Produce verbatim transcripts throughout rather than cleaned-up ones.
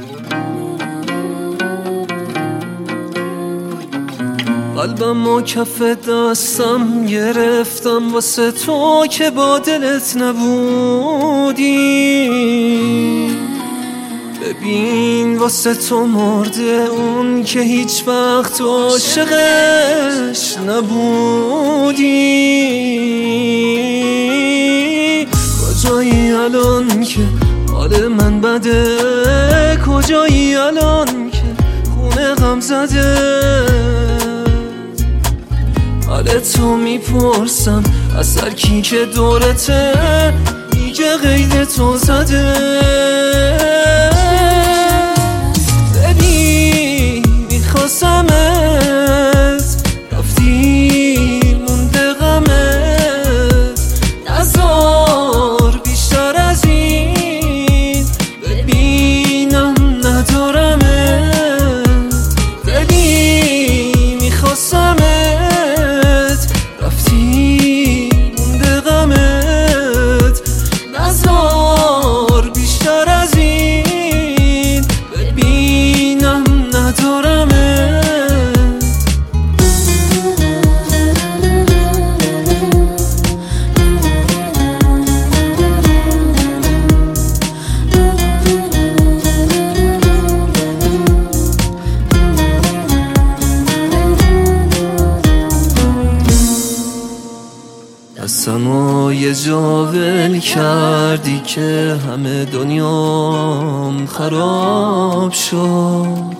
قلبم و کف دستم گرفتم واسه تو که با دلت نبودی. ببین واسه تو مرده اون که هیچ وقت عاشقش نبودی. کجایی الان که حال من بده؟ کجایی الان که خونه غم زده؟ حال تو میپرسم از هر کی که دورته میگه قید تو زده. ببین میخواستمت رفتی مونده غمت، نزار بیشتر از این ببینم ندارمت. ببین میخواستمت دستمو یه جا ول کردی که همه دنیام خراب شد.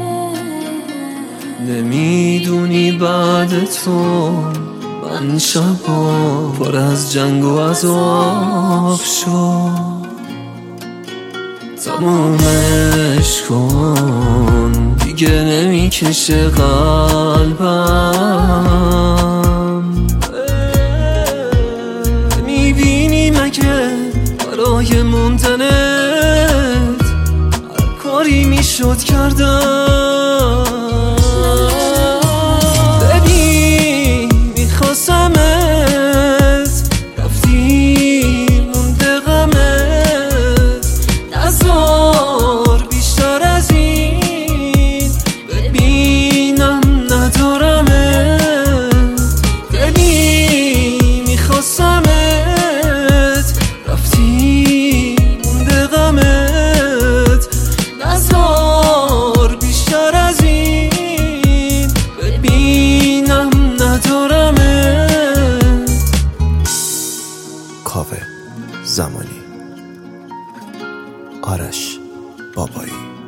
نمیدونی بعد تو من شبا پر از جنگ و عذاب شد. تمومش کن دیگه نمیکشه قلبم. میبینی مگه برای موندنت هر کاری میشد کردم. ببین میخواستمت رفتی مونده غمت، نزار بیشتر از این ببینم ندارمت. ببین میخواستمت کاوه زمانی، آرش بابایی.